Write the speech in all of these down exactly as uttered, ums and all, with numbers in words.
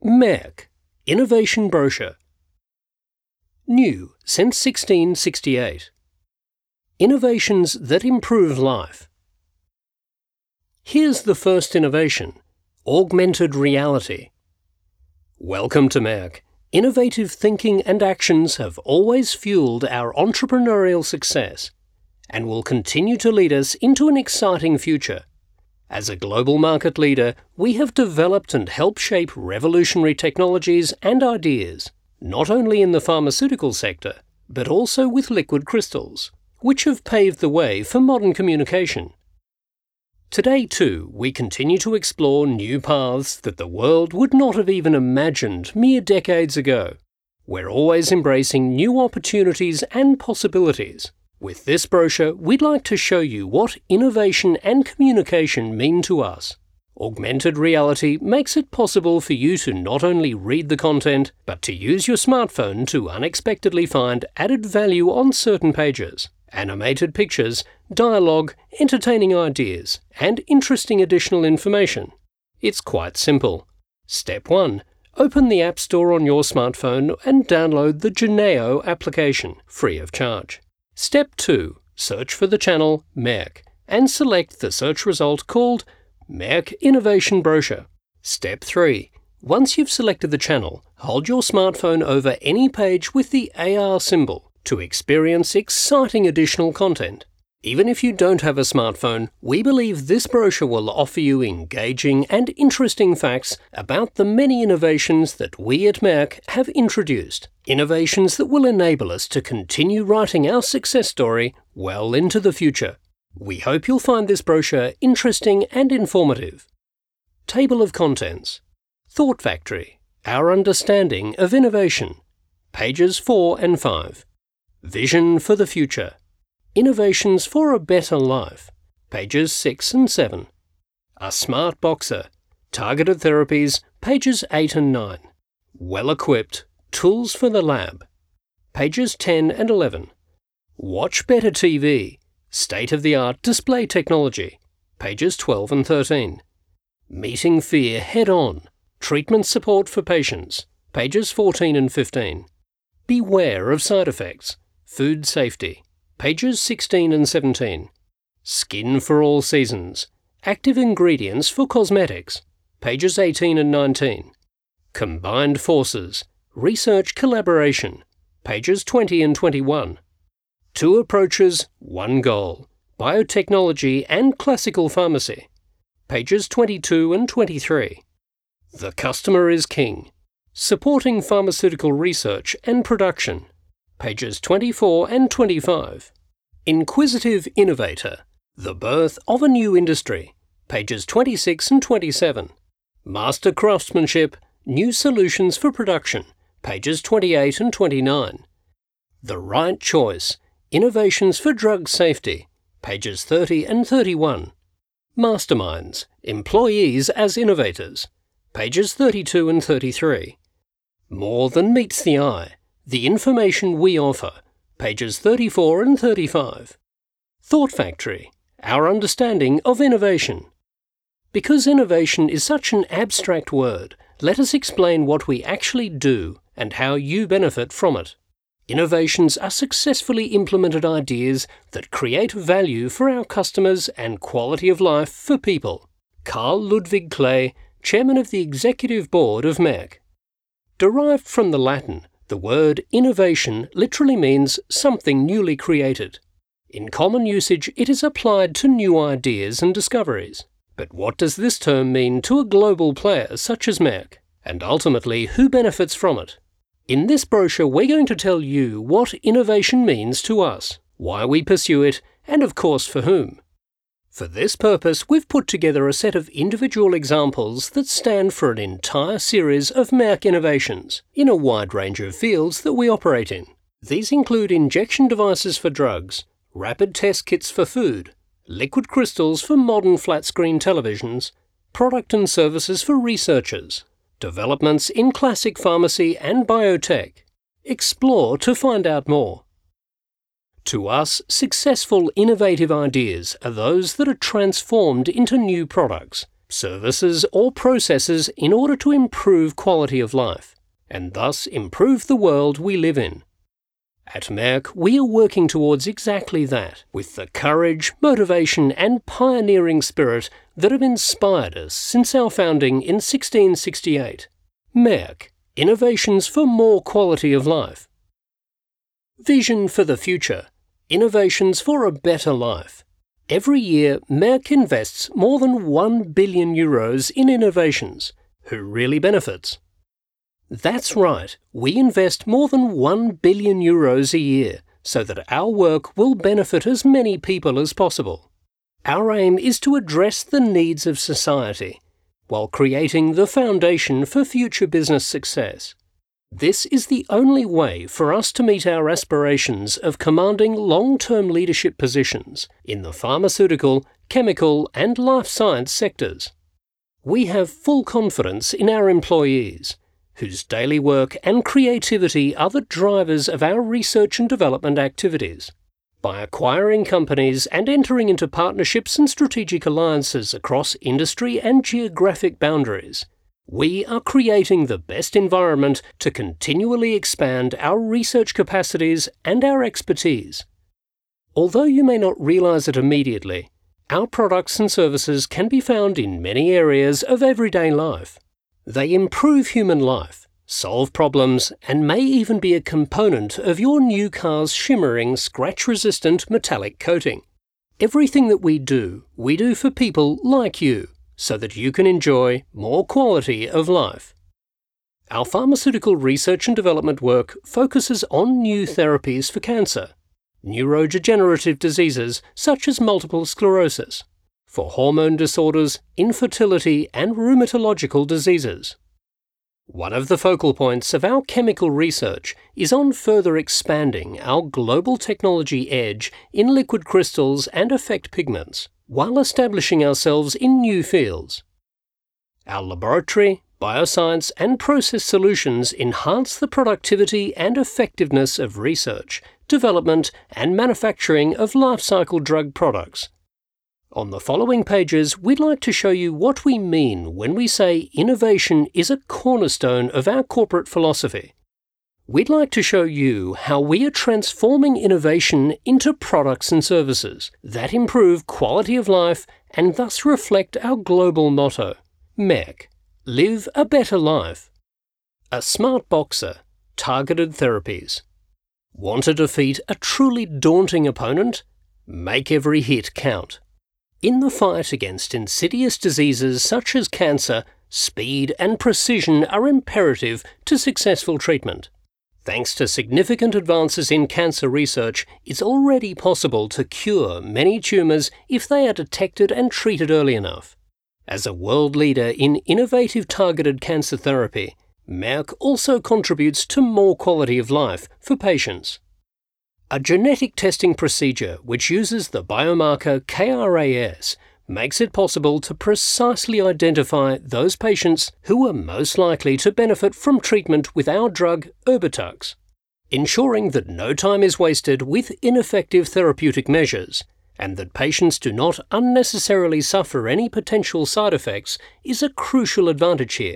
Merck Innovation Brochure. New since sixteen sixty-eight. Innovations that improve life. Here's the first innovation: augmented reality. Welcome to Merck. Innovative thinking and actions have always fueled our entrepreneurial success and will continue to lead us into an exciting future. As a global market leader, we have developed and helped shape revolutionary technologies and ideas, not only in the pharmaceutical sector, but also with liquid crystals, which have paved the way for modern communication. Today, too, we continue to explore new paths that the world would not have even imagined mere decades ago. We're always embracing new opportunities and possibilities. With this brochure, we'd like to show you what innovation and communication mean to us. Augmented reality makes it possible for you to not only read the content, but to use your smartphone to unexpectedly find added value on certain pages. Animated pictures, dialogue, entertaining ideas, and interesting additional information. It's quite simple. Step one. Open the App Store on your smartphone and download the Geneo application, free of charge. Step two. Search for the channel Merck and select the search result called Merck Innovation Brochure. Step three. Once you've selected the channel, hold your smartphone over any page with the A R symbol to experience exciting additional content. Even if you don't have a smartphone, we believe this brochure will offer you engaging and interesting facts about the many innovations that we at Merck have introduced. Innovations that will enable us to continue writing our success story well into the future. We hope you'll find this brochure interesting and informative. Table of Contents. Thought Factory. Our Understanding of Innovation. Pages four and five. Vision for the Future. Innovations for a Better Life. Pages six and seven. A Smart Boxer. Targeted Therapies. Pages eight and nine. Well Equipped. Tools for the Lab. Pages ten and eleven. Watch Better T V. State-of-the-art display technology. Pages twelve and thirteen. Meeting Fear Head-On. Treatment support for patients. Pages fourteen and fifteen. Beware of side effects. Food safety. Pages sixteen and seventeen. Skin for all seasons. Active ingredients for cosmetics. Pages eighteen and nineteen. Combined forces. Research collaboration. Pages twenty and twenty-one. Two approaches, one goal. Biotechnology and classical pharmacy. Pages twenty-two and twenty-three. The customer is king. Supporting pharmaceutical research and production. Pages twenty-four and twenty-five. Inquisitive Innovator. The Birth of a New Industry. Pages twenty-six and twenty-seven. Master Craftsmanship. New Solutions for Production. Pages twenty-eight and twenty-nine. The Right Choice. Innovations for Drug Safety. Pages thirty and thirty-one. Masterminds. Employees as Innovators. Pages thirty-two and thirty-three. More Than Meets the Eye. The Information We Offer. Pages thirty-four and thirty-five. Thought Factory. Our Understanding of Innovation. Because innovation is such an abstract word, let us explain what we actually do and how you benefit from it. Innovations are successfully implemented ideas that create value for our customers and quality of life for people. Karl Ludwig Clay, Chairman of the Executive Board of Merck. Derived from the Latin, the word innovation literally means something newly created. In common usage, it is applied to new ideas and discoveries. But what does this term mean to a global player such as Merck? And ultimately, who benefits from it? In this brochure, we're going to tell you what innovation means to us, why we pursue it, and of course for whom. For this purpose, we've put together a set of individual examples that stand for an entire series of Merck innovations in a wide range of fields that we operate in. These include injection devices for drugs, rapid test kits for food, liquid crystals for modern flat-screen televisions, product and services for researchers, developments in classic pharmacy and biotech. Explore to find out more. To us, successful innovative ideas are those that are transformed into new products, services or processes in order to improve quality of life, and thus improve the world we live in. At Merck, we are working towards exactly that, with the courage, motivation and pioneering spirit that have inspired us since our founding in sixteen sixty-eight. Merck, innovations for more quality of life. Vision for the future, innovations for a better life. Every year, Merck invests more than one billion euros in innovations. Who really benefits? That's right, we invest more than one billion euros a year so that our work will benefit as many people as possible. Our aim is to address the needs of society while creating the foundation for future business success. This is the only way for us to meet our aspirations of commanding long-term leadership positions in the pharmaceutical, chemical and life science sectors. We have full confidence in our employees, whose daily work and creativity are the drivers of our research and development activities. By acquiring companies and entering into partnerships and strategic alliances across industry and geographic boundaries, we are creating the best environment to continually expand our research capacities and our expertise. Although you may not realize it immediately, our products and services can be found in many areas of everyday life. They improve human life, solve problems, and may even be a component of your new car's shimmering, scratch-resistant metallic coating. Everything that we do, we do for people like you, so that you can enjoy more quality of life. Our pharmaceutical research and development work focuses on new therapies for cancer, neurodegenerative diseases such as multiple sclerosis, for hormone disorders, infertility and rheumatological diseases. One of the focal points of our chemical research is on further expanding our global technology edge in liquid crystals and effect pigments, while establishing ourselves in new fields. Our laboratory, bioscience and process solutions enhance the productivity and effectiveness of research, development and manufacturing of life cycle drug products. On the following pages, we'd like to show you what we mean when we say innovation is a cornerstone of our corporate philosophy. We'd like to show you how we are transforming innovation into products and services that improve quality of life and thus reflect our global motto, Merck, Live a Better Life. A smart boxer, targeted therapies. Want to defeat a truly daunting opponent? Make every hit count. In the fight against insidious diseases such as cancer, speed and precision are imperative to successful treatment. Thanks to significant advances in cancer research, it's already possible to cure many tumours if they are detected and treated early enough. As a world leader in innovative targeted cancer therapy, Merck also contributes to more quality of life for patients. A genetic testing procedure which uses the biomarker K R A S makes it possible to precisely identify those patients who are most likely to benefit from treatment with our drug Erbitux, ensuring that no time is wasted with ineffective therapeutic measures and that patients do not unnecessarily suffer any potential side effects is a crucial advantage here.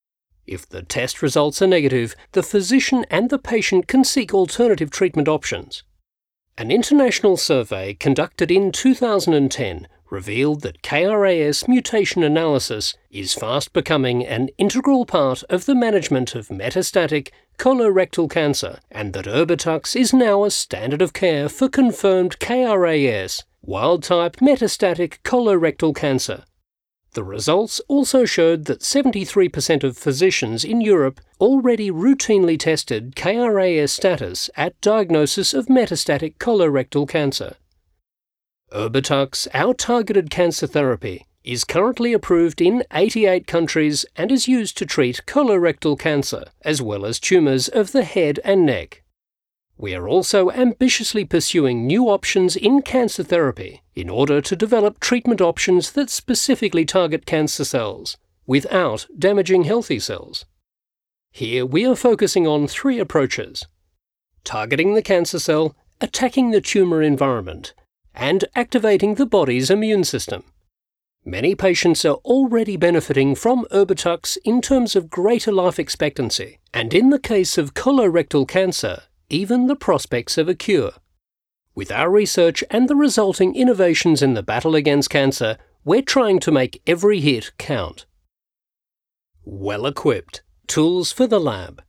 If the test results are negative, the physician and the patient can seek alternative treatment options. An international survey conducted in two thousand ten revealed that K R A S mutation analysis is fast becoming an integral part of the management of metastatic colorectal cancer, and that Erbitux is now a standard of care for confirmed K R A S wild-type metastatic colorectal cancer. The results also showed that seventy-three percent of physicians in Europe already routinely tested K R A S status at diagnosis of metastatic colorectal cancer. Erbitux, our targeted cancer therapy, is currently approved in eighty-eight countries and is used to treat colorectal cancer, as well as tumours of the head and neck. We are also ambitiously pursuing new options in cancer therapy in order to develop treatment options that specifically target cancer cells, without damaging healthy cells. Here we are focusing on three approaches: targeting the cancer cell, attacking the tumour environment, and activating the body's immune system. Many patients are already benefiting from Erbitux in terms of greater life expectancy, and in the case of colorectal cancer, even the prospects of a cure. With our research and the resulting innovations in the battle against cancer, we're trying to make every hit count. Well-equipped. Tools for the lab.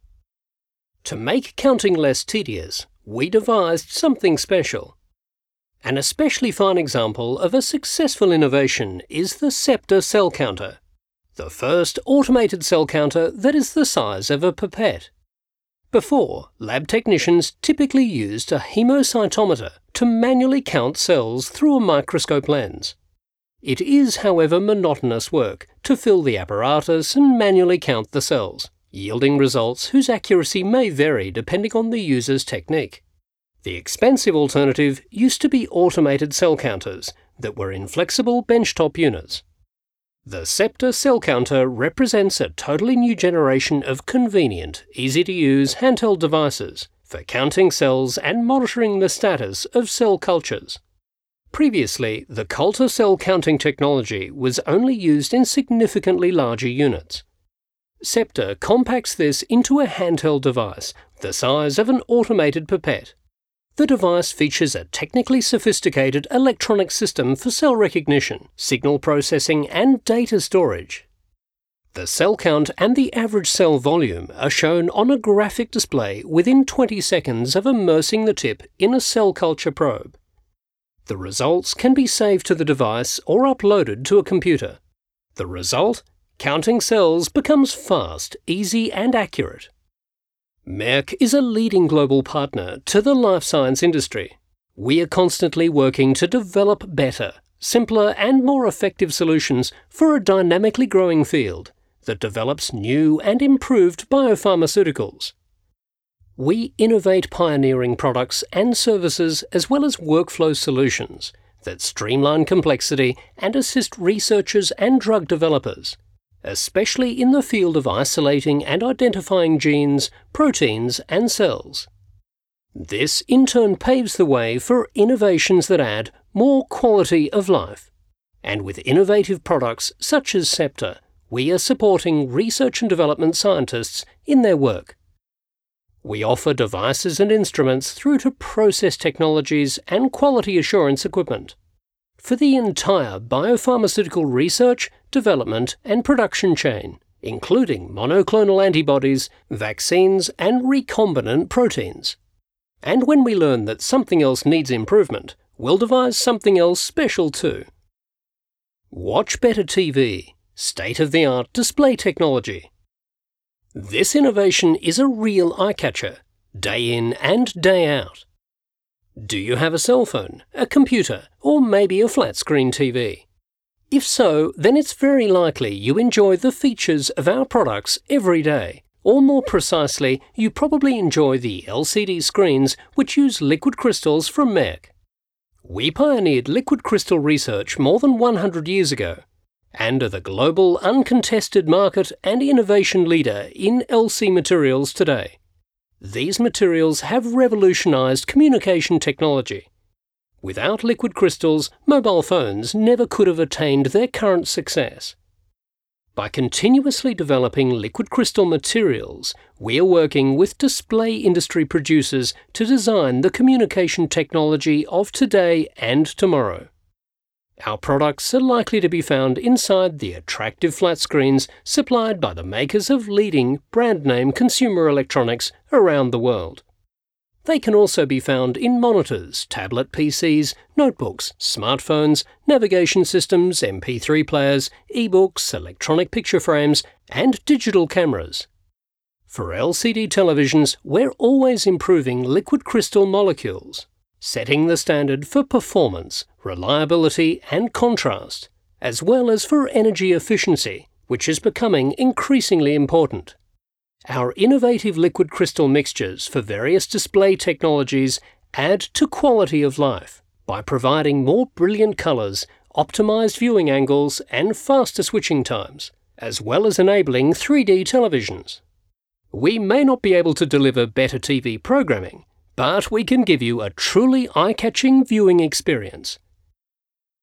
To make counting less tedious, we devised something special. An especially fine example of a successful innovation is the Scepter cell counter, the first automated cell counter that is the size of a pipette. Before, lab technicians typically used a hemocytometer to manually count cells through a microscope lens. It is, however, monotonous work to fill the apparatus and manually count the cells, yielding results whose accuracy may vary depending on the user's technique. The expensive alternative used to be automated cell counters that were inflexible benchtop units. The Scepter cell counter represents a totally new generation of convenient, easy-to-use handheld devices for counting cells and monitoring the status of cell cultures. Previously, the Coulter cell counting technology was only used in significantly larger units. Scepter compacts this into a handheld device the size of an automated pipette. The device features a technically sophisticated electronic system for cell recognition, signal processing, and data storage. The cell count and the average cell volume are shown on a graphic display within twenty seconds of immersing the tip in a cell culture probe. The results can be saved to the device or uploaded to a computer. The result? Counting cells becomes fast, easy, and accurate. Merck is a leading global partner to the life science industry. We are constantly working to develop better, simpler, and more effective solutions for a dynamically growing field that develops new and improved biopharmaceuticals. We innovate pioneering products and services as well as workflow solutions that streamline complexity and assist researchers and drug developers, especially in the field of isolating and identifying genes, proteins, and cells. This in turn paves the way for innovations that add more quality of life. And with innovative products such as Scepter, we are supporting research and development scientists in their work. We offer devices and instruments through to process technologies and quality assurance equipment for the entire biopharmaceutical research, development, and production chain, including monoclonal antibodies, vaccines, and recombinant proteins. And when we learn that something else needs improvement, we'll devise something else special too. Watch Better T V, state-of-the-art display technology. This innovation is a real eye-catcher, day in and day out. Do you have a cell phone, a computer, or maybe a flat-screen T V? If so, then it's very likely you enjoy the features of our products every day, or more precisely, you probably enjoy the L C D screens which use liquid crystals from Merck. We pioneered liquid crystal research more than one hundred years ago, and are the global uncontested market and innovation leader in L C materials today. These materials have revolutionized communication technology. Without liquid crystals, mobile phones never could have attained their current success. By continuously developing liquid crystal materials, we are working with display industry producers to design the communication technology of today and tomorrow. Our products are likely to be found inside the attractive flat screens supplied by the makers of leading brand-name consumer electronics around the world. They can also be found in monitors, tablet P Cs, notebooks, smartphones, navigation systems, M P three players, e-books, electronic picture frames, and digital cameras. For L C D televisions, we're always improving liquid crystal molecules, setting the standard for performance, reliability, and contrast, as well as for energy efficiency, which is becoming increasingly important. Our innovative liquid crystal mixtures for various display technologies add to quality of life by providing more brilliant colours, optimized viewing angles, and faster switching times, as well as enabling three D televisions. We may not be able to deliver better T V programming, but we can give you a truly eye-catching viewing experience.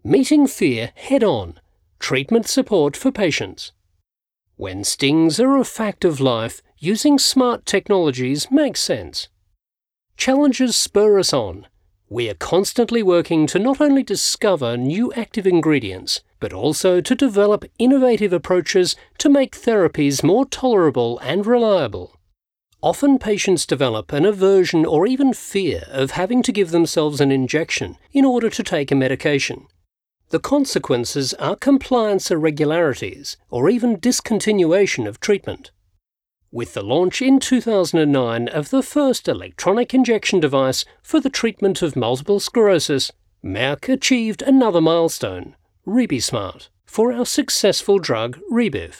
Meeting fear head-on. Treatment support for patients. When stings are a fact of life, using smart technologies makes sense. Challenges spur us on. We are constantly working to not only discover new active ingredients, but also to develop innovative approaches to make therapies more tolerable and reliable. Often patients develop an aversion or even fear of having to give themselves an injection in order to take a medication. The consequences are compliance irregularities or even discontinuation of treatment. With the launch in two thousand nine of the first electronic injection device for the treatment of multiple sclerosis, Merck achieved another milestone, RebiSmart, for our successful drug Rebif.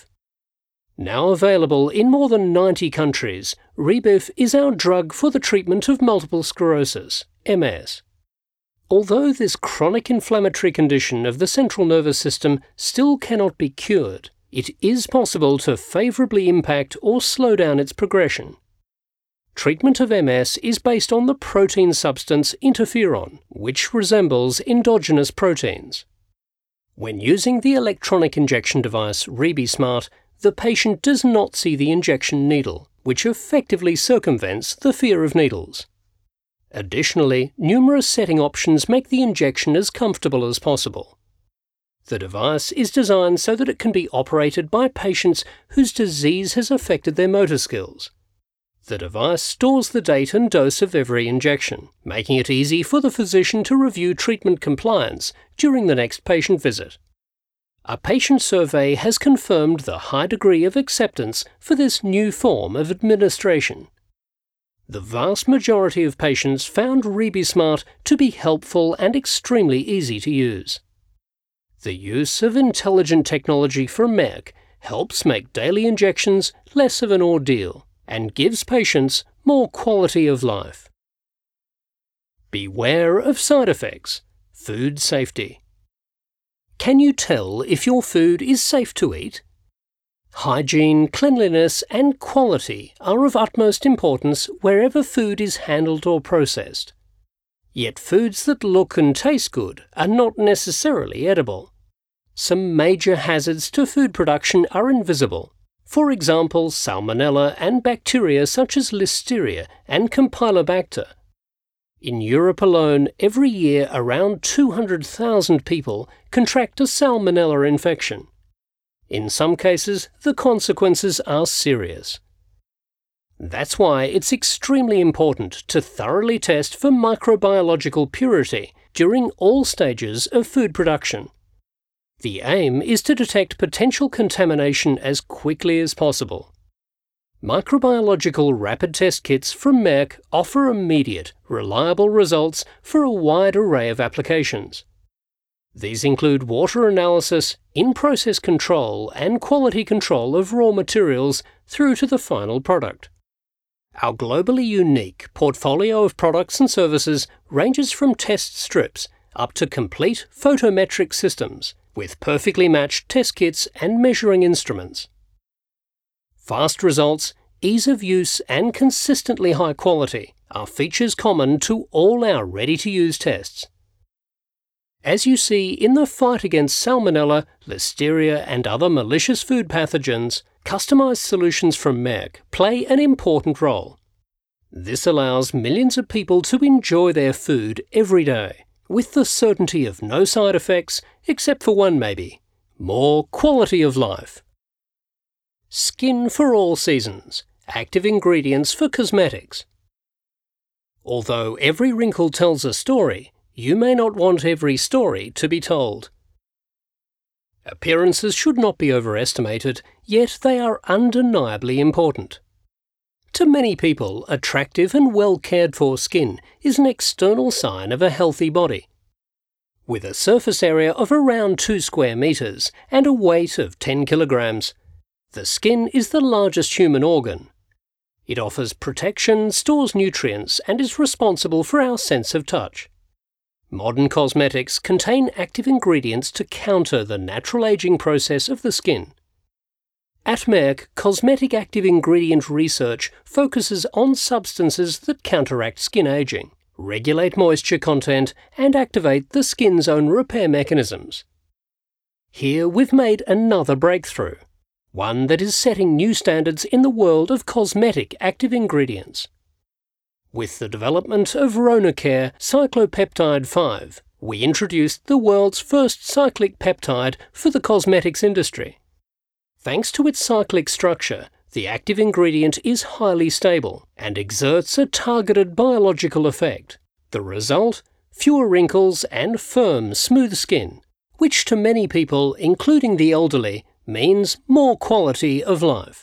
Now available in more than ninety countries, Rebif is our drug for the treatment of multiple sclerosis, M S. Although this chronic inflammatory condition of the central nervous system still cannot be cured, it is possible to favourably impact or slow down its progression. Treatment of M S is based on the protein substance interferon, which resembles endogenous proteins. When using the electronic injection device RebiSmart, the patient does not see the injection needle, which effectively circumvents the fear of needles. Additionally, numerous setting options make the injection as comfortable as possible. The device is designed so that it can be operated by patients whose disease has affected their motor skills. The device stores the date and dose of every injection, making it easy for the physician to review treatment compliance during the next patient visit. A patient survey has confirmed the high degree of acceptance for this new form of administration. The vast majority of patients found RebiSmart to be helpful and extremely easy to use. The use of intelligent technology from Merck helps make daily injections less of an ordeal and gives patients more quality of life. Beware of side effects. Food safety. Can you tell if your food is safe to eat? Hygiene, cleanliness, and quality are of utmost importance wherever food is handled or processed. Yet foods that look and taste good are not necessarily edible. Some major hazards to food production are invisible. For example, salmonella and bacteria such as Listeria and Campylobacter. In Europe alone, every year around two hundred thousand people contract a salmonella infection. In some cases, the consequences are serious. That's why it's extremely important to thoroughly test for microbiological purity during all stages of food production. The aim is to detect potential contamination as quickly as possible. Microbiological rapid test kits from Merck offer immediate, reliable results for a wide array of applications. These include water analysis, in-process control, and quality control of raw materials through to the final product. Our globally unique portfolio of products and services ranges from test strips up to complete photometric systems with perfectly matched test kits and measuring instruments. Fast results, ease of use, and consistently high quality are features common to all our ready-to-use tests. As you see in the fight against Salmonella, Listeria, and other malicious food pathogens, customized solutions from Merck play an important role. This allows millions of people to enjoy their food every day, with the certainty of no side effects, except for one maybe: more quality of life. Skin for all seasons. Active ingredients for cosmetics. Although every wrinkle tells a story, you may not want every story to be told. Appearances should not be overestimated, yet they are undeniably important. To many people, attractive and well cared for skin is an external sign of a healthy body. With a surface area of around two square metres and a weight of ten kilograms, the skin is the largest human organ. It offers protection, stores nutrients, and is responsible for our sense of touch. Modern cosmetics contain active ingredients to counter the natural aging process of the skin. At Merck, cosmetic active ingredient research focuses on substances that counteract skin aging, regulate moisture content, and activate the skin's own repair mechanisms. Here we've made another breakthrough, one that is setting new standards in the world of cosmetic active ingredients. With the development of RonaCare Cyclopeptide five, we introduced the world's first cyclic peptide for the cosmetics industry. Thanks to its cyclic structure, the active ingredient is highly stable and exerts a targeted biological effect. The result? Fewer wrinkles and firm, smooth skin, which to many people, including the elderly, means more quality of life.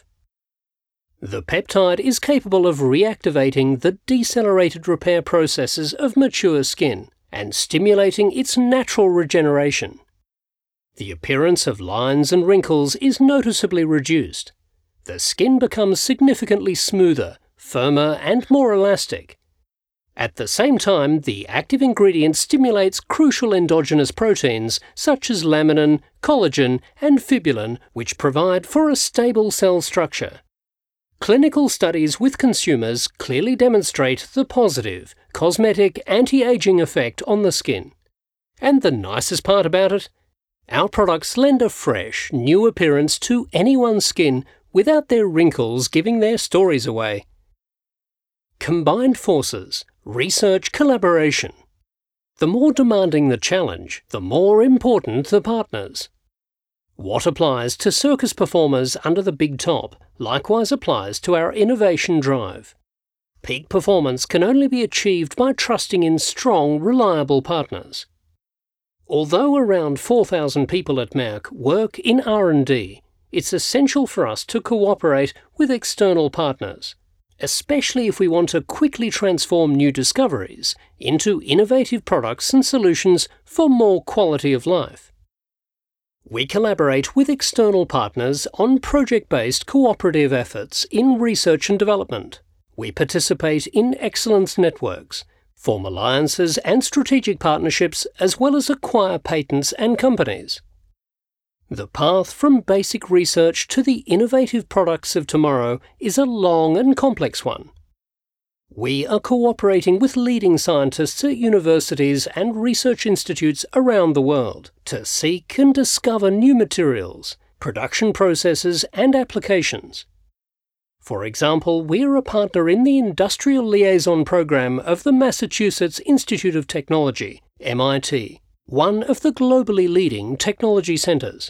The peptide is capable of reactivating the decelerated repair processes of mature skin and stimulating its natural regeneration. The appearance of lines and wrinkles is noticeably reduced. The skin becomes significantly smoother, firmer, and more elastic. At the same time, the active ingredient stimulates crucial endogenous proteins such as laminin, collagen, and fibrillin, which provide for a stable cell structure. Clinical studies with consumers clearly demonstrate the positive, cosmetic, anti-aging effect on the skin. And the nicest part about it? Our products lend a fresh, new appearance to anyone's skin without their wrinkles giving their stories away. Combined forces, research collaboration. The more demanding the challenge, the more important the partners. What applies to circus performers under the big top likewise applies to our innovation drive. Peak performance can only be achieved by trusting in strong, reliable partners. Although around four thousand people at Merck work in R and D, it's essential for us to cooperate with external partners, especially if we want to quickly transform new discoveries into innovative products and solutions for more quality of life. We collaborate with external partners on project-based cooperative efforts in research and development. We participate in excellence networks, form alliances and strategic partnerships, as well as acquire patents and companies. The path from basic research to the innovative products of tomorrow is a long and complex one. We are cooperating with leading scientists at universities and research institutes around the world to seek and discover new materials, production processes, and applications. For example, we are a partner in the Industrial Liaison Program of the Massachusetts Institute of Technology, M I T, one of the globally leading technology centers.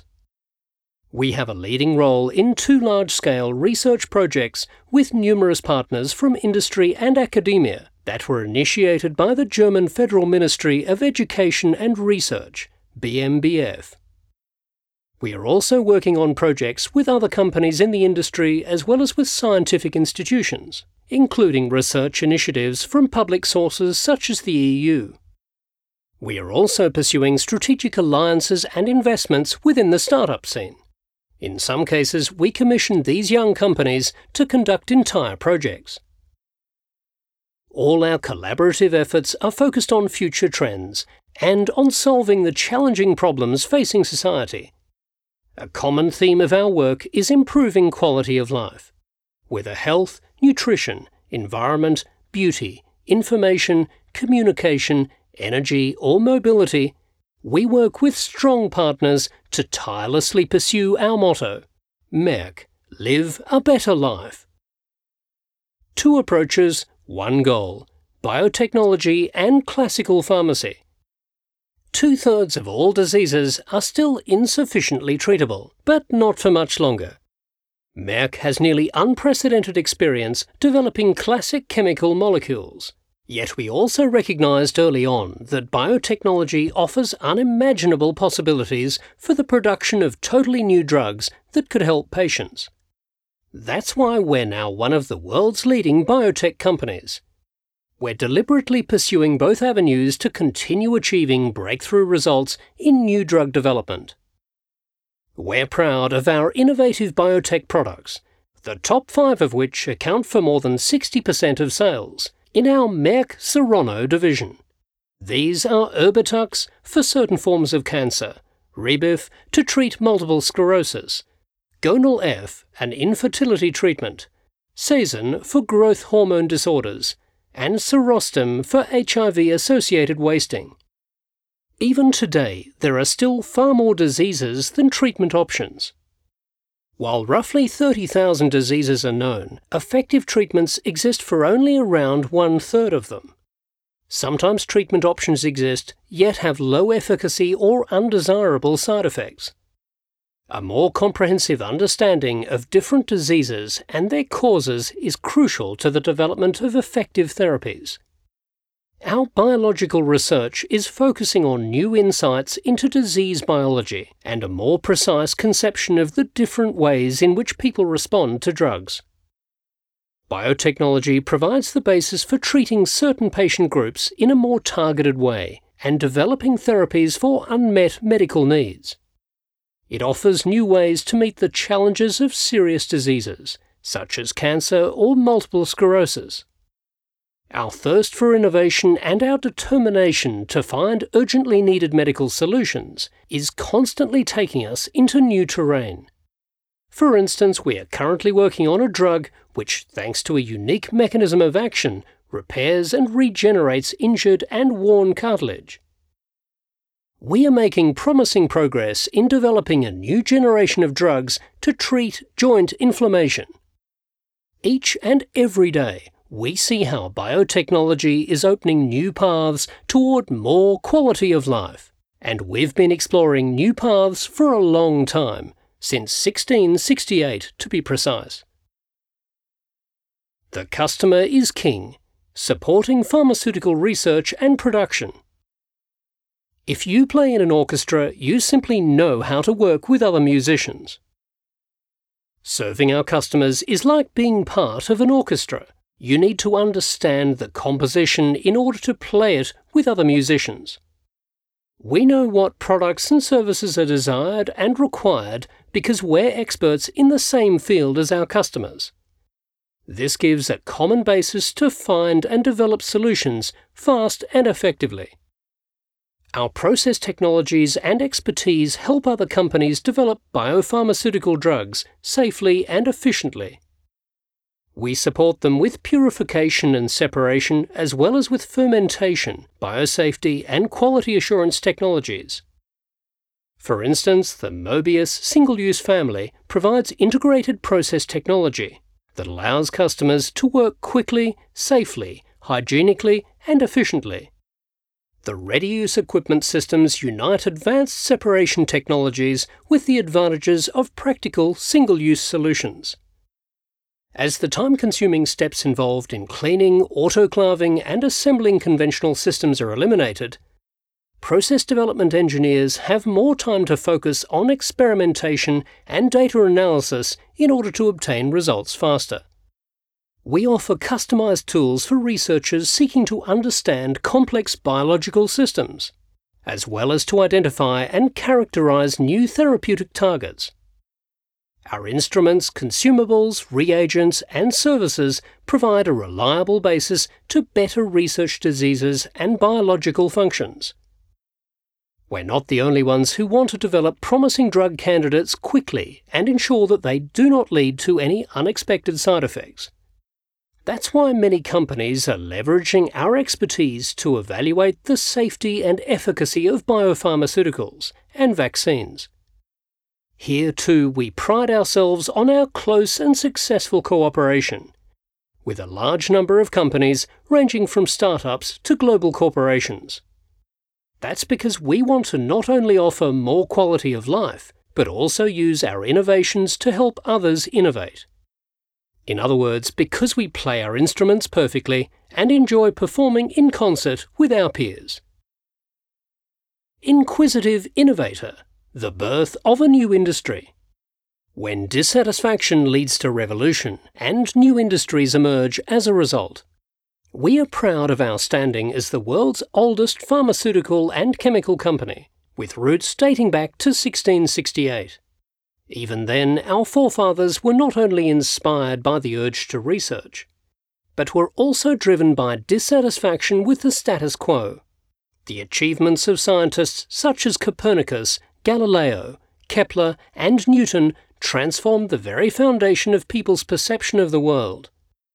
We have a leading role in two large-scale research projects with numerous partners from industry and academia that were initiated by the German Federal Ministry of Education and Research, B M B F. We are also working on projects with other companies in the industry as well as with scientific institutions, including research initiatives from public sources such as the E U. We are also pursuing strategic alliances and investments within the startup scene. In some cases, we commission these young companies to conduct entire projects. All our collaborative efforts are focused on future trends and on solving the challenging problems facing society. A common theme of our work is improving quality of life. Whether health, nutrition, environment, beauty, information, communication, energy, or mobility, we work with strong partners to tirelessly pursue our motto, Merck, live a better life. Two approaches, one goal, biotechnology and classical pharmacy. Two-thirds of all diseases are still insufficiently treatable, but not for much longer. Merck has nearly unprecedented experience developing classic chemical molecules. Yet we also recognized early on that biotechnology offers unimaginable possibilities for the production of totally new drugs that could help patients. That's why we're now one of the world's leading biotech companies. We're deliberately pursuing both avenues to continue achieving breakthrough results in new drug development. We're proud of our innovative biotech products, the top five of which account for more than sixty percent of sales, in our Merck Serono division. These are Erbitux for certain forms of cancer, Rebif to treat multiple sclerosis, Gonal F, an infertility treatment, Sazin for growth hormone disorders, and Serostim for H I V-associated wasting. Even today, there are still far more diseases than treatment options. While roughly thirty thousand diseases are known, effective treatments exist for only around one-third of them. Sometimes treatment options exist, yet have low efficacy or undesirable side effects. A more comprehensive understanding of different diseases and their causes is crucial to the development of effective therapies. Our biological research is focusing on new insights into disease biology and a more precise conception of the different ways in which people respond to drugs. Biotechnology provides the basis for treating certain patient groups in a more targeted way and developing therapies for unmet medical needs. It offers new ways to meet the challenges of serious diseases, such as cancer or multiple sclerosis. Our thirst for innovation and our determination to find urgently needed medical solutions is constantly taking us into new terrain. For instance, we are currently working on a drug which, thanks to a unique mechanism of action, repairs and regenerates injured and worn cartilage. We are making promising progress in developing a new generation of drugs to treat joint inflammation. Each and every day, we see how biotechnology is opening new paths toward more quality of life, and we've been exploring new paths for a long time, since sixteen sixty-eight to be precise. The customer is king, supporting pharmaceutical research and production. If you play in an orchestra, you simply know how to work with other musicians. Serving our customers is like being part of an orchestra. You need to understand the composition in order to play it with other musicians. We know what products and services are desired and required because we're experts in the same field as our customers. This gives a common basis to find and develop solutions fast and effectively. Our process technologies and expertise help other companies develop biopharmaceutical drugs safely and efficiently. We support them with purification and separation as well as with fermentation, biosafety and quality assurance technologies. For instance, the Mobius single-use family provides integrated process technology that allows customers to work quickly, safely, hygienically and efficiently. The ready-use equipment systems unite advanced separation technologies with the advantages of practical single-use solutions. As the time-consuming steps involved in cleaning, autoclaving and assembling conventional systems are eliminated, process development engineers have more time to focus on experimentation and data analysis in order to obtain results faster. We offer customized tools for researchers seeking to understand complex biological systems, as well as to identify and characterize new therapeutic targets. Our instruments, consumables, reagents, and services provide a reliable basis to better research diseases and biological functions. We're not the only ones who want to develop promising drug candidates quickly and ensure that they do not lead to any unexpected side effects. That's why many companies are leveraging our expertise to evaluate the safety and efficacy of biopharmaceuticals and vaccines. Here too, we pride ourselves on our close and successful cooperation with a large number of companies ranging from startups to global corporations. That's because we want to not only offer more quality of life, but also use our innovations to help others innovate. In other words, because we play our instruments perfectly and enjoy performing in concert with our peers. Inquisitive innovator. The birth of a new industry. When dissatisfaction leads to revolution and new industries emerge as a result, we are proud of our standing as the world's oldest pharmaceutical and chemical company, with roots dating back to sixteen sixty-eight. Even then, our forefathers were not only inspired by the urge to research, but were also driven by dissatisfaction with the status quo. The achievements of scientists such as Copernicus, Galileo, Kepler, and Newton transformed the very foundation of people's perception of the world.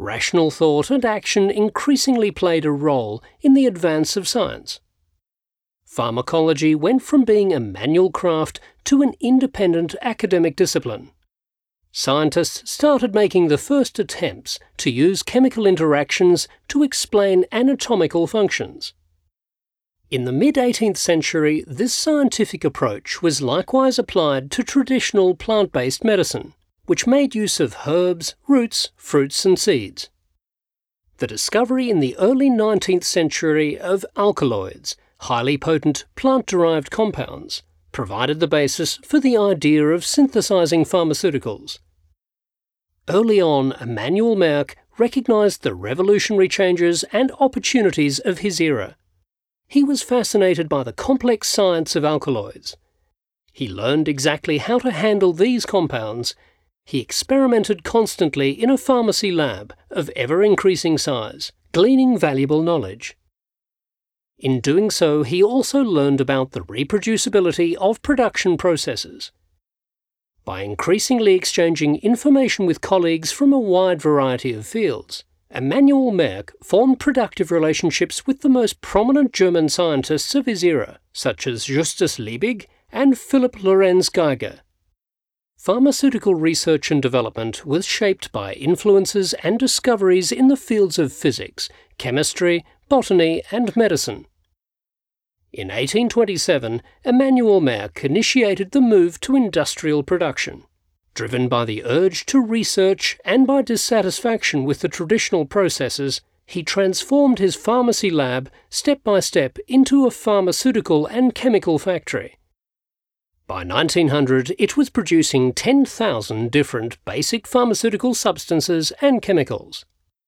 rational thought and action increasingly played a role in the advance of science. Pharmacology went from being a manual craft to an independent academic discipline. Scientists started making the first attempts to use chemical interactions to explain anatomical functions. In the mid-eighteenth century, this scientific approach was likewise applied to traditional plant-based medicine, which made use of herbs, roots, fruits and seeds. The discovery in the early nineteenth century of alkaloids, highly potent plant-derived compounds, provided the basis for the idea of synthesizing pharmaceuticals. Early on, Emanuel Merck recognized the revolutionary changes and opportunities of his era. He was fascinated by the complex science of alkaloids. He learned exactly how to handle these compounds. He experimented constantly in a pharmacy lab of ever-increasing size, gleaning valuable knowledge. In doing so, he also learned about the reproducibility of production processes. By increasingly exchanging information with colleagues from a wide variety of fields, Emanuel Merck formed productive relationships with the most prominent German scientists of his era, such as Justus Liebig and Philipp Lorenz Geiger. Pharmaceutical research and development was shaped by influences and discoveries in the fields of physics, chemistry, botany and medicine. In eighteen twenty-seven, Emanuel Merck initiated the move to industrial production. Driven by the urge to research and by dissatisfaction with the traditional processes, he transformed his pharmacy lab step by step into a pharmaceutical and chemical factory. By nineteen hundred, it was producing ten thousand different basic pharmaceutical substances and chemicals.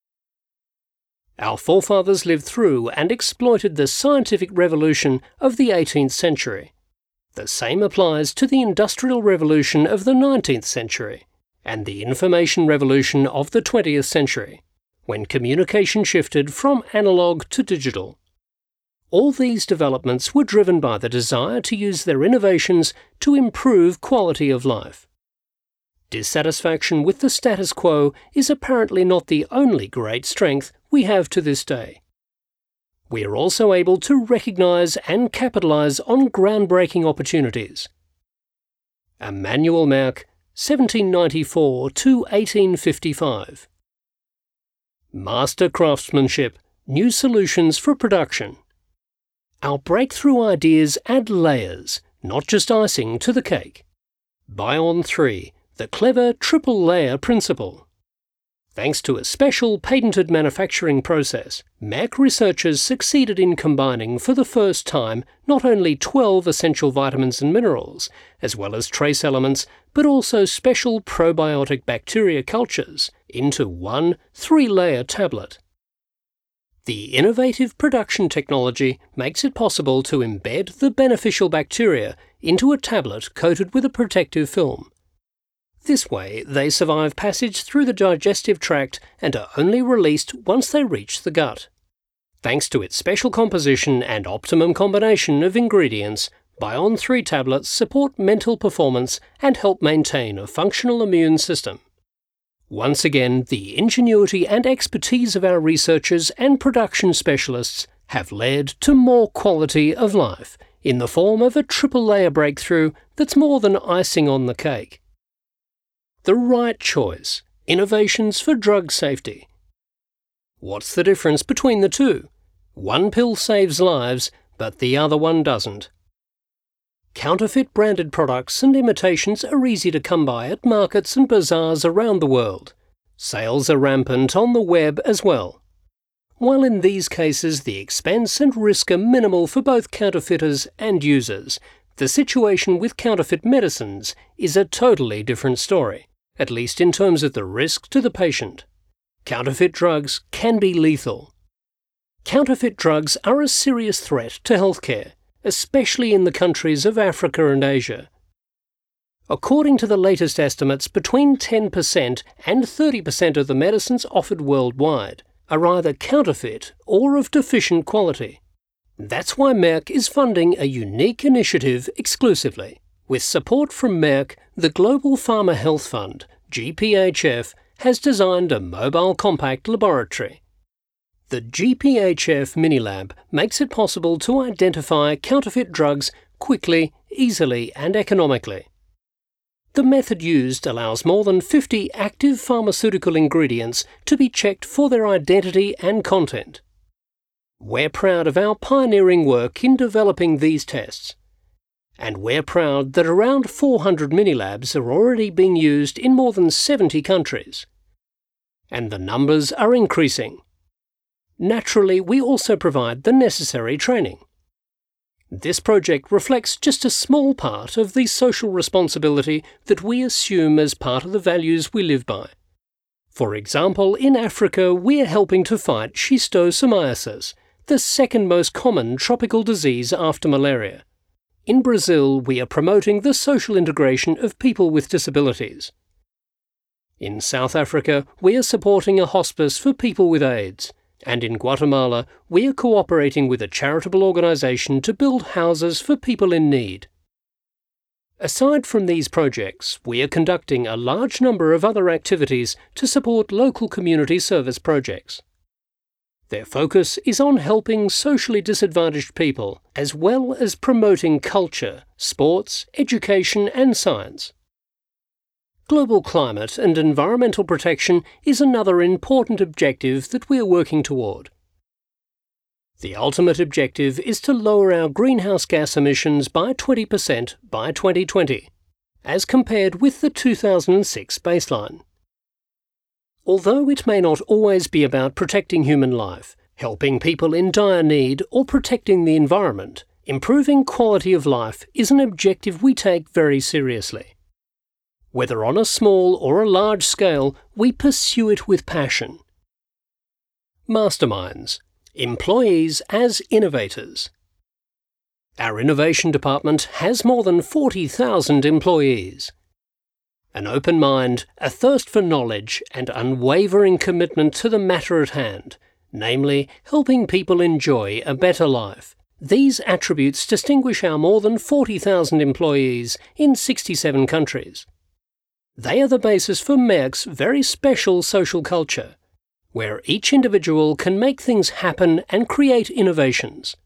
Our forefathers lived through and exploited the scientific revolution of the eighteenth century. The same applies to the Industrial Revolution of the nineteenth century and the Information Revolution of the twentieth century, when communication shifted from analog to digital. All these developments were driven by the desire to use their innovations to improve quality of life. Dissatisfaction with the status quo is apparently not the only great strength we have to this day. We are also able to recognise and capitalise on groundbreaking opportunities. Emanuel Merck, seventeen ninety-four to eighteen fifty-five. Master craftsmanship, new solutions for production. Our breakthrough ideas add layers, not just icing, to the cake. Bion three, the clever triple layer principle. Thanks to a special patented manufacturing process, Merck researchers succeeded in combining for the first time not only twelve essential vitamins and minerals, as well as trace elements, but also special probiotic bacteria cultures into one three-layer tablet. The innovative production technology makes it possible to embed the beneficial bacteria into a tablet coated with a protective film. This way, they survive passage through the digestive tract and are only released once they reach the gut. Thanks to its special composition and optimum combination of ingredients, Bion three tablets support mental performance and help maintain a functional immune system. Once again, the ingenuity and expertise of our researchers and production specialists have led to more quality of life in the form of a triple-layer breakthrough that's more than icing on the cake. The right choice. Innovations for drug safety. What's the difference between the two? One pill saves lives, but the other one doesn't. Counterfeit branded products and imitations are easy to come by at markets and bazaars around the world. Sales are rampant on the web as well. While in these cases the expense and risk are minimal for both counterfeiters and users, the situation with counterfeit medicines is a totally different story, at least in terms of the risk to the patient. Counterfeit drugs can be lethal. Counterfeit drugs are a serious threat to healthcare, especially in the countries of Africa and Asia. According to the latest estimates, between ten percent and thirty percent of the medicines offered worldwide are either counterfeit or of deficient quality. That's why Merck is funding a unique initiative exclusively. With support from Merck, the Global Pharma Health Fund, G P H F, has designed a mobile compact laboratory. The G P H F Minilab makes it possible to identify counterfeit drugs quickly, easily and economically. The method used allows more than fifty active pharmaceutical ingredients to be checked for their identity and content. We're proud of our pioneering work in developing these tests. And we're proud that around four hundred Minilabs are already being used in more than seventy countries. And the numbers are increasing. Naturally, we also provide the necessary training. This project reflects just a small part of the social responsibility that we assume as part of the values we live by. For example, in Africa, we are helping to fight schistosomiasis, the second most common tropical disease after malaria. In Brazil, we are promoting the social integration of people with disabilities. In South Africa, we are supporting a hospice for people with AIDS. And in Guatemala, we are cooperating with a charitable organisation to build houses for people in need. Aside from these projects, we are conducting a large number of other activities to support local community service projects. Their focus is on helping socially disadvantaged people, as well as promoting culture, sports, education and science. Global climate and environmental protection is another important objective that we are working toward. The ultimate objective is to lower our greenhouse gas emissions by twenty percent by twenty twenty, as compared with the two thousand six baseline. Although it may not always be about protecting human life, helping people in dire need, or protecting the environment, improving quality of life is an objective we take very seriously. Whether on a small or a large scale, we pursue it with passion. Masterminds. Employees as innovators. Our innovation department has more than forty thousand employees. An open mind, a thirst for knowledge, and unwavering commitment to the matter at hand, namely, helping people enjoy a better life. These attributes distinguish our more than forty thousand employees in sixty-seven countries. They are the basis for Merck's very special social culture, where each individual can make things happen and create innovations.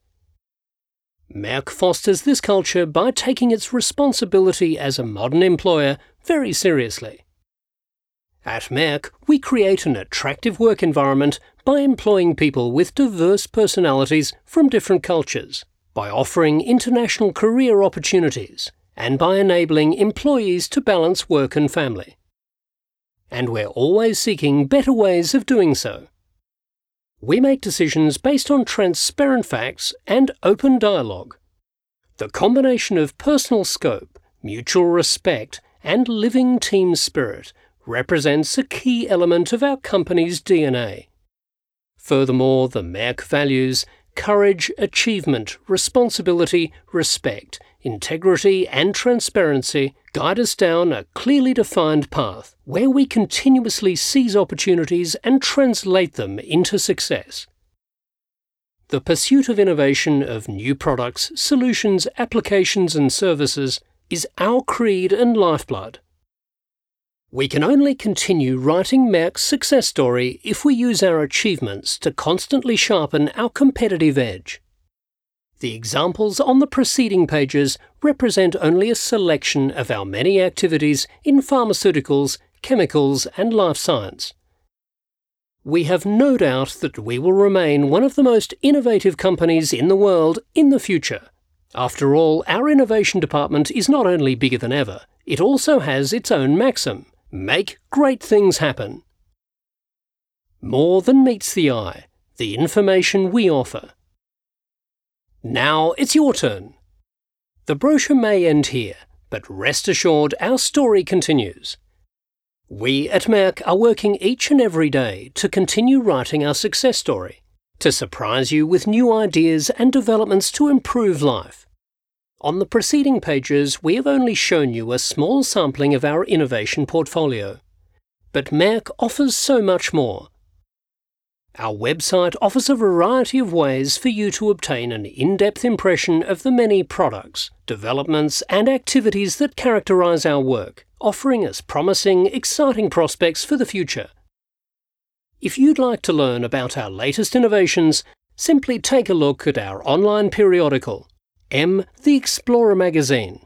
Merck fosters this culture by taking its responsibility as a modern employer very seriously. At Merck, we create an attractive work environment by employing people with diverse personalities from different cultures, by offering international career opportunities, and by enabling employees to balance work and family. And we're always seeking better ways of doing so. We make decisions based on transparent facts and open dialogue. The combination of personal scope, mutual respect, and living team spirit represents a key element of our company's D N A. Furthermore, the Merck values courage, achievement, responsibility, respect, integrity and transparency guide us down a clearly defined path where we continuously seize opportunities and translate them into success. The pursuit of innovation of new products, solutions, applications and services is our creed and lifeblood. We can only continue writing Merck's success story if we use our achievements to constantly sharpen our competitive edge. The examples on the preceding pages represent only a selection of our many activities in pharmaceuticals, chemicals and life science. We have no doubt that we will remain one of the most innovative companies in the world in the future. After all, our innovation department is not only bigger than ever, it also has its own maxim: make great things happen. More than meets the eye, the information we offer. Now it's your turn. The brochure may end here, but rest assured our story continues. We at Merck are working each and every day to continue writing our success story, to surprise you with new ideas and developments to improve life. On the preceding pages, we have only shown you a small sampling of our innovation portfolio. But Merck offers so much more. Our website offers a variety of ways for you to obtain an in-depth impression of the many products, developments and activities that characterize our work, offering us promising, exciting prospects for the future. If you'd like to learn about our latest innovations, simply take a look at our online periodical, M the Explorer Magazine,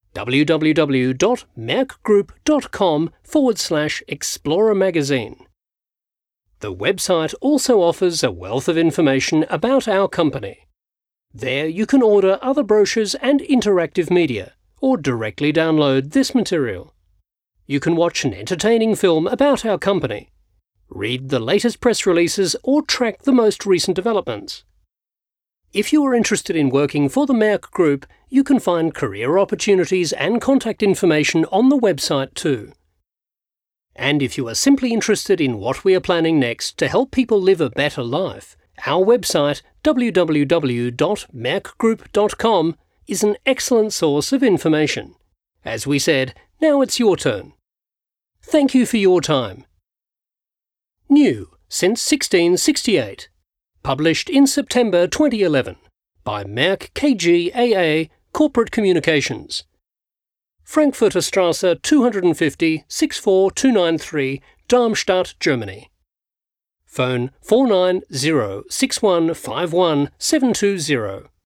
www.merckgroup.com forward slash Explorer Magazine. The website also offers a wealth of information about our company. There you can order other brochures and interactive media, or directly download this material. You can watch an entertaining film about our company, read the latest press releases, or track the most recent developments. If you are interested in working for the Merck Group, you can find career opportunities and contact information on the website too. And if you are simply interested in what we are planning next to help people live a better life, our website, w w w dot merck group dot com, is an excellent source of information. As we said, now it's your turn. Thank you for your time. New since sixteen sixty-eight. Published in September twenty eleven by Merck K G A A Corporate Communications. Frankfurter Straße two hundred fifty, six four two nine three, Darmstadt, Germany. Phone four nine zero six one five one seven two zero.